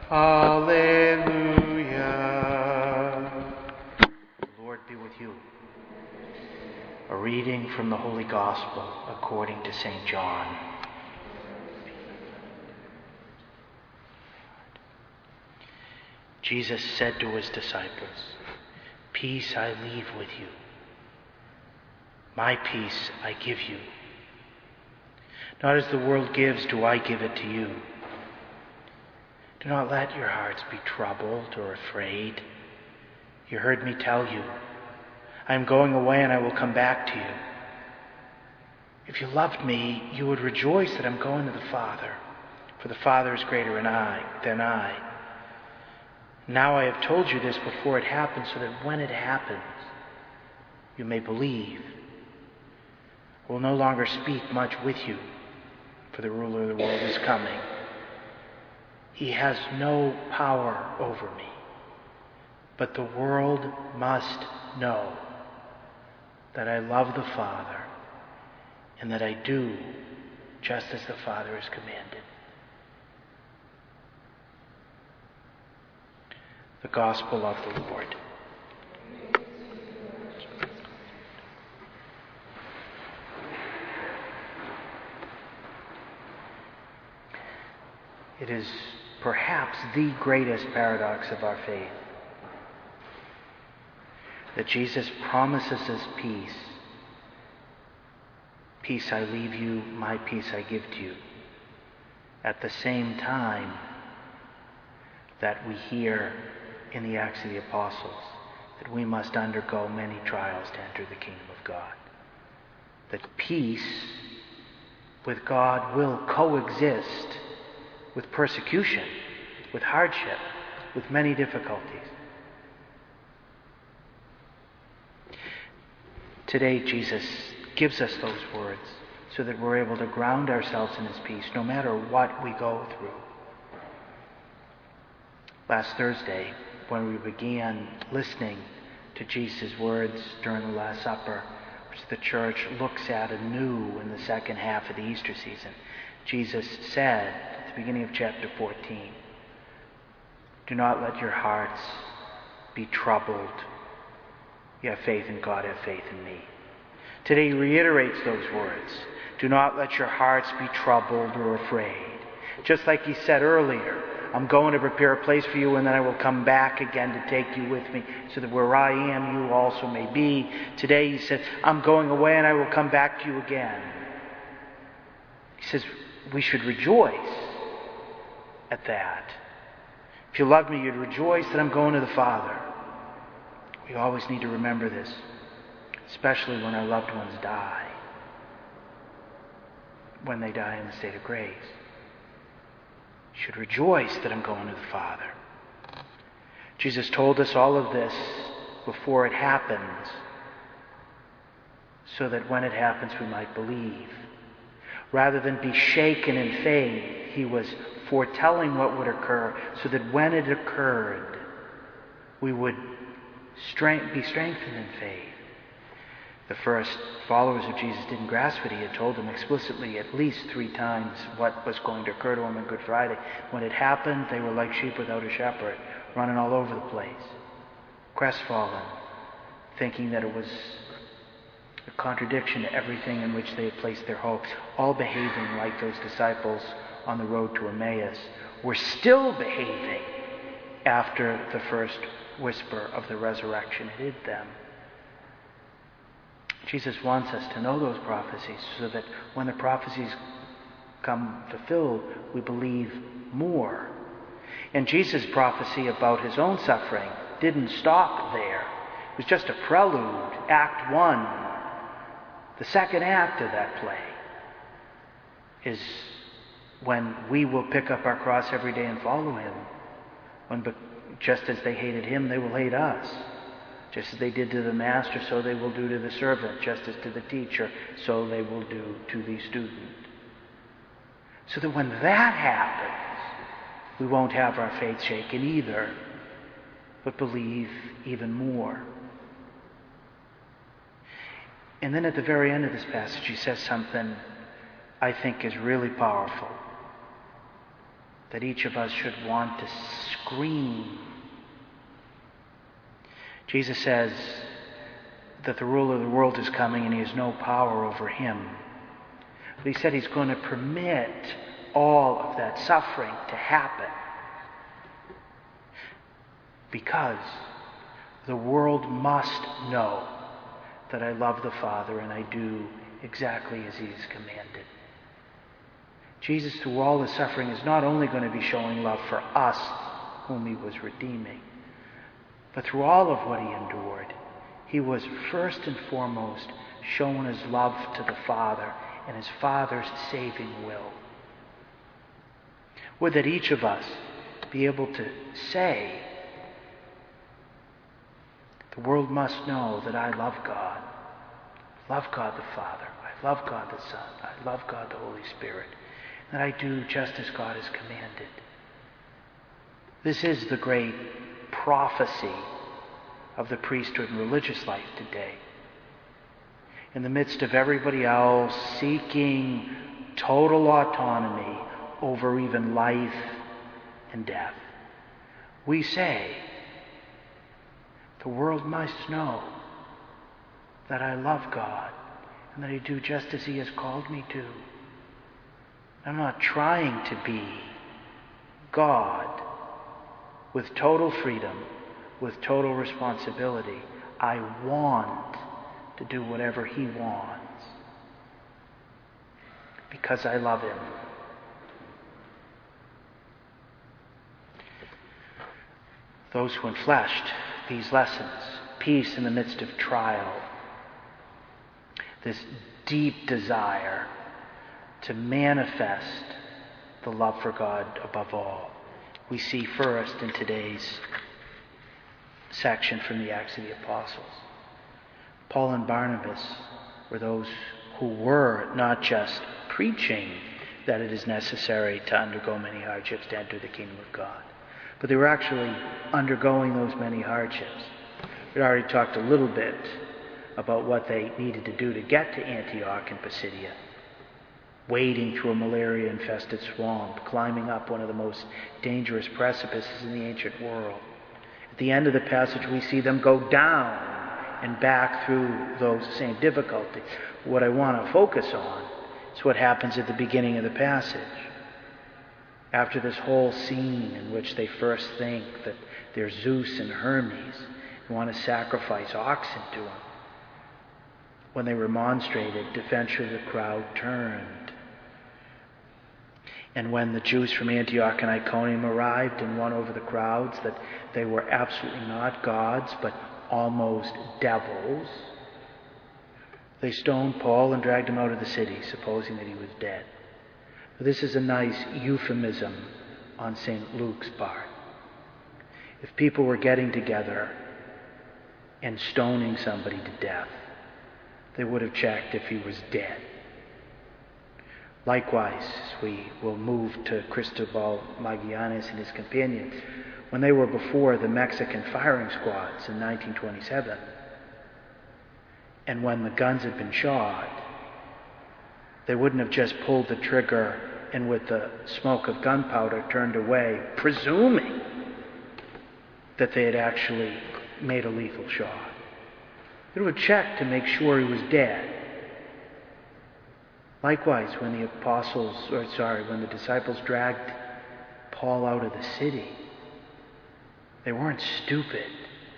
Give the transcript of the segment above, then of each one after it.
Alleluia. The Lord be with you. A reading from the Holy Gospel according to St. John. Jesus said to his disciples, "Peace I leave with you. My peace I give you. Not as the world gives do I give it to you. Do not let your hearts be troubled or afraid. You heard me tell you, I am going away and I will come back to you. If you loved me, you would rejoice that I'm going to the Father, for the Father is greater than I. Now I have told you this before it happens, so that when it happens, you may believe. I will no longer speak much with you, for the ruler of the world is coming. He has no power over me, but the world must know that I love the Father and that I do just as the Father has commanded." The Gospel of the Lord. It is perhaps the greatest paradox of our faith that Jesus promises us peace. Peace I leave you, my peace I give to you. At the same time that we hear in the Acts of the Apostles that we must undergo many trials to enter the kingdom of God. That peace with God will coexist with persecution, with hardship, with many difficulties. Today, Jesus gives us those words so that we're able to ground ourselves in his peace no matter what we go through. Last Thursday, when we began listening to Jesus' words during the Last Supper, which the church looks at anew in the second half of the Easter season, Jesus said at the beginning of chapter 14, "Do not let your hearts be troubled. You have faith in God, have faith in me." Today he reiterates those words. Do not let your hearts be troubled or afraid. Just like he said earlier, I'm going to prepare a place for you and then I will come back again to take you with me so that where I am you also may be. Today he says, I'm going away and I will come back to you again. He says we should rejoice at that. If you love me, you'd rejoice that I'm going to the Father. We always need to remember this, especially when our loved ones die, when they die in the state of grace. You should rejoice that I'm going to the Father. Jesus told us all of this before it happens, so that when it happens we might believe. Rather than be shaken in faith, he was foretelling what would occur, so that when it occurred, we would be strengthened in faith. The first followers of Jesus didn't grasp it. He had told them explicitly at least 3 times what was going to occur to them on Good Friday. When it happened, they were like sheep without a shepherd, running all over the place, crestfallen, thinking that it was a contradiction to everything in which they had placed their hopes, all behaving like those disciples on the road to Emmaus were still behaving after the first whisper of the resurrection hid them. Jesus wants us to know those prophecies so that when the prophecies come fulfilled, we believe more. And Jesus' prophecy about his own suffering didn't stop there. It was just a prelude, Act 1. The second act of that play is when we will pick up our cross every day and follow him. When, just as they hated him, they will hate us. Just as they did to the master, so they will do to the servant. Just as to the teacher, so they will do to the student. So that when that happens, we won't have our faith shaken either, but believe even more. And then at the very end of this passage, he says something I think is really powerful. that each of us should want to scream. Jesus says that the ruler of the world is coming and he has no power over him. But he said he's going to permit all of that suffering to happen because the world must know that I love the Father and I do exactly as he has commanded. Jesus, through all the suffering, is not only going to be showing love for us, whom he was redeeming, but through all of what he endured, he was first and foremost showing his love to the Father and his Father's saving will. Would that each of us be able to say, the world must know that I love God. I love God the Father. I love God the Son. I love God the Holy Spirit. That I do just as God has commanded. This is the great prophecy of the priesthood and religious life today. In the midst of everybody else seeking total autonomy over even life and death, we say, the world must know that I love God and that I do just as he has called me to. I'm not trying to be God with total freedom, with total responsibility. I want to do whatever he wants because I love him. Those who enfleshed these lessons, peace in the midst of trial, this deep desire to manifest the love for God above all, we see first in today's section from the Acts of the Apostles. Paul and Barnabas were those who were not just preaching that it is necessary to undergo many hardships to enter the kingdom of God, but they were actually undergoing those many hardships. We already talked a little bit about what they needed to do to get to Antioch in Pisidia. Wading through a malaria-infested swamp, climbing up one of the most dangerous precipices in the ancient world. At the end of the passage, we see them go down and back through those same difficulties. What I want to focus on is what happens at the beginning of the passage. After this whole scene in which they first think that they're Zeus and Hermes and want to sacrifice oxen to him, when they remonstrated, eventually the crowd turned. And when the Jews from Antioch and Iconium arrived and won over the crowds that they were absolutely not gods, but almost devils, they stoned Paul and dragged him out of the city, supposing that he was dead. This is a nice euphemism on St. Luke's part. If people were getting together and stoning somebody to death, they would have checked if he was dead. Likewise, we will move to Cristobal Magallanes and his companions. When they were before the Mexican firing squads in 1927, and when the guns had been shot, they wouldn't have just pulled the trigger and with the smoke of gunpowder turned away, presuming that they had actually made a lethal shot. They would check to make sure he was dead. Likewise, when the disciples dragged Paul out of the city, they weren't stupid.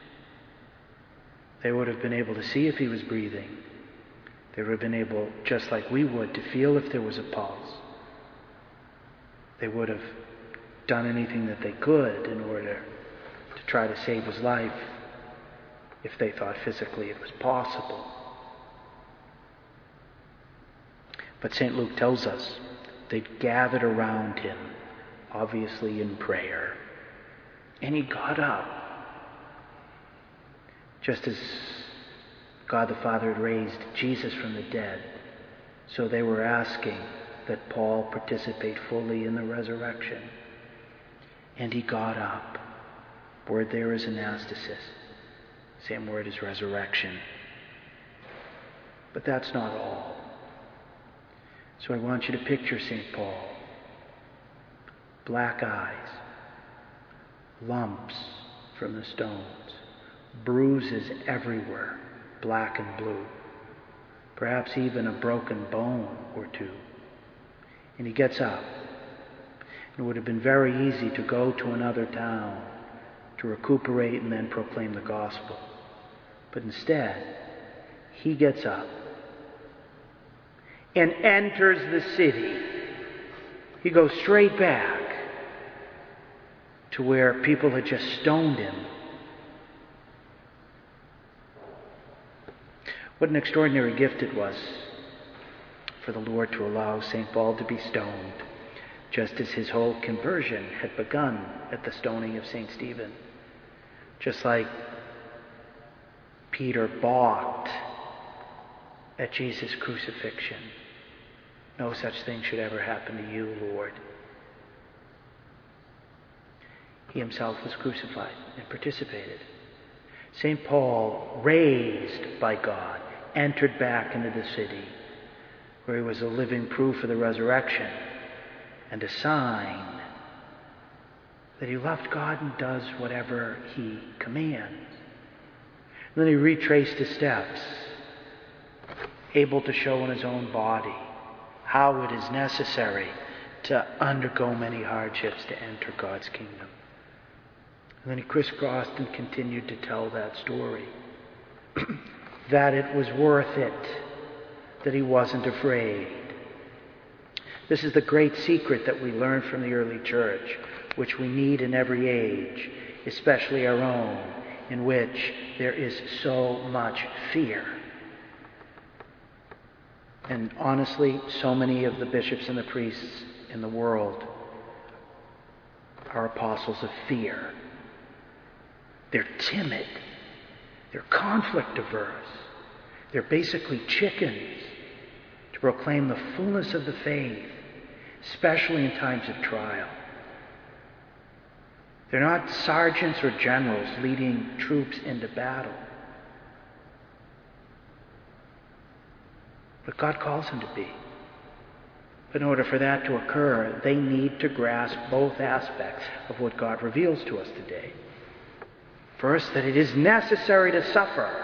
They would have been able to see if he was breathing. They would have been able, just like we would, to feel if there was a pulse. They would have done anything that they could in order to try to save his life if they thought physically it was possible. But St. Luke tells us they'd gathered around him, obviously in prayer. And he got up. Just as God the Father had raised Jesus from the dead, so they were asking that Paul participate fully in the resurrection. And he got up. Word there is anastasis. Same word as resurrection. But that's not all. So I want you to picture St. Paul black eyes, lumps from the stones, bruises everywhere, black and blue, perhaps even a broken bone or two. And he gets up. It would have been very easy to go to another town to recuperate and then proclaim the gospel. But instead, he gets up and enters the city. He goes straight back to where people had just stoned him. What an extraordinary gift it was for the Lord to allow St. Paul to be stoned, just as his whole conversion had begun at the stoning of St. Stephen. Just like Peter balked at Jesus' crucifixion. No such thing should ever happen to you, Lord. He himself was crucified and participated. St. Paul, raised by God, entered back into the city where he was a living proof of the resurrection and a sign that he loved God and does whatever he commands. And then he retraced his steps, able to show in his own body how it is necessary to undergo many hardships to enter God's kingdom. And then he crisscrossed and continued to tell that story. That it was worth it, that he wasn't afraid. This is the great secret that we learn from the early church, which we need in every age, especially our own, in which there is so much fear. And honestly, so many of the bishops and the priests in the world are apostles of fear. They're timid. They're conflict averse. They're basically chickens to proclaim the fullness of the faith, especially in times of trial. They're not sergeants or generals leading troops into battle. But God calls them to be. But in order for that to occur, they need to grasp both aspects of what God reveals to us today. First, that it is necessary to suffer.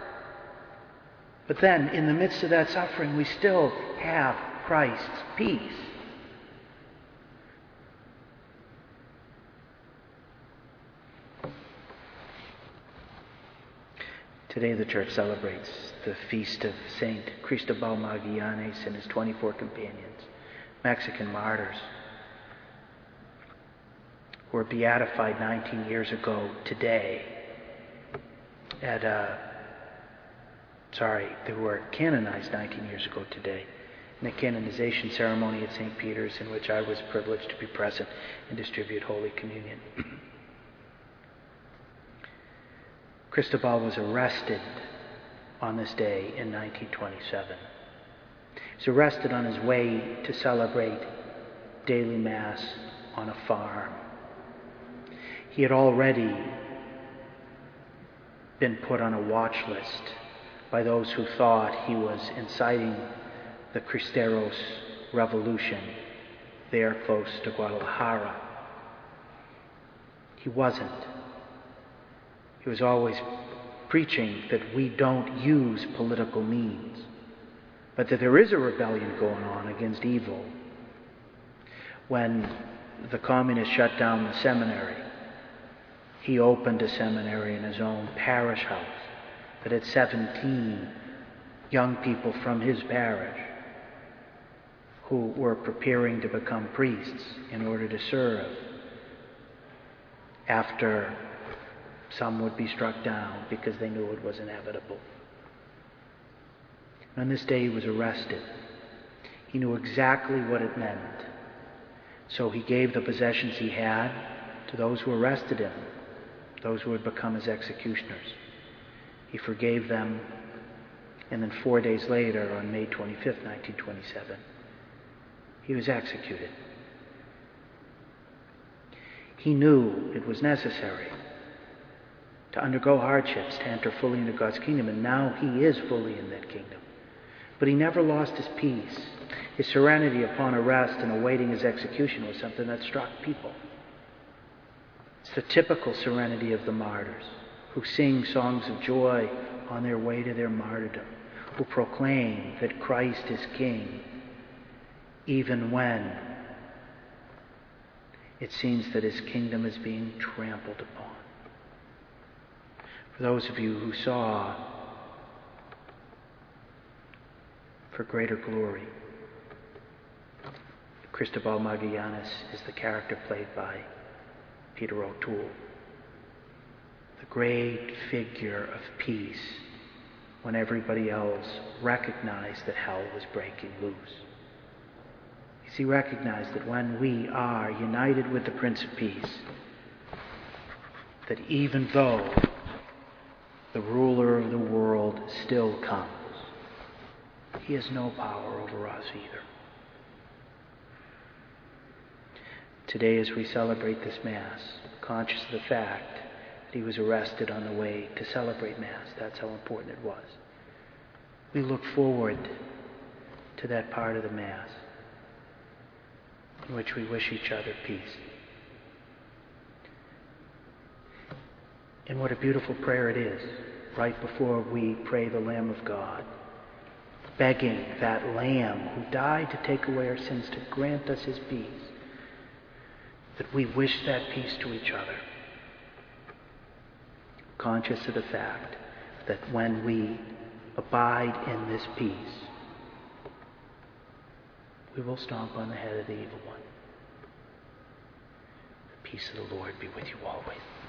But then, in the midst of that suffering, we still have Christ's peace. Today the Church celebrates the feast of Saint Cristobal Magallanes and his 24 companions, Mexican martyrs, who were beatified 19 years ago today they were canonized 19 years ago today in a canonization ceremony at St. Peter's, in which I was privileged to be present and distribute Holy Communion. Cristobal was arrested on this day in 1927. He was arrested on his way to celebrate daily Mass on a farm. He had already been put on a watch list by those who thought he was inciting the Cristeros revolution there close to Guadalajara. He wasn't. He was always preaching that we don't use political means, but that there is a rebellion going on against evil. When the communists shut down the seminary, he opened a seminary in his own parish house that had 17 young people from his parish who were preparing to become priests in order to serve after some would be struck down because they knew it was inevitable. And on this day he was arrested. He knew exactly what it meant. So he gave the possessions he had to those who arrested him, those who had become his executioners. He forgave them, and then 4 days later, on May 25th, 1927, he was executed. He knew it was necessary to undergo hardships to enter fully into God's kingdom, and now he is fully in that kingdom. But he never lost his peace. His serenity upon arrest and awaiting his execution was something that struck people. It's the typical serenity of the martyrs, who sing songs of joy on their way to their martyrdom, who proclaim that Christ is King, even when it seems that his kingdom is being trampled upon. For those of you who saw For Greater Glory, Cristobal Magallanes is the character played by Peter O'Toole. The great figure of peace when everybody else recognized that hell was breaking loose. He recognized that when we are united with the Prince of Peace, that even though the ruler of the world still comes, he has no power over us either. Today, as we celebrate this Mass, conscious of the fact that he was arrested on the way to celebrate Mass, that's how important it was, we look forward to that part of the Mass in which we wish each other peace. And what a beautiful prayer it is, right before we pray the Lamb of God, begging that Lamb who died to take away our sins to grant us his peace, that we wish that peace to each other, conscious of the fact that when we abide in this peace, we will stomp on the head of the evil one. The peace of the Lord be with you always.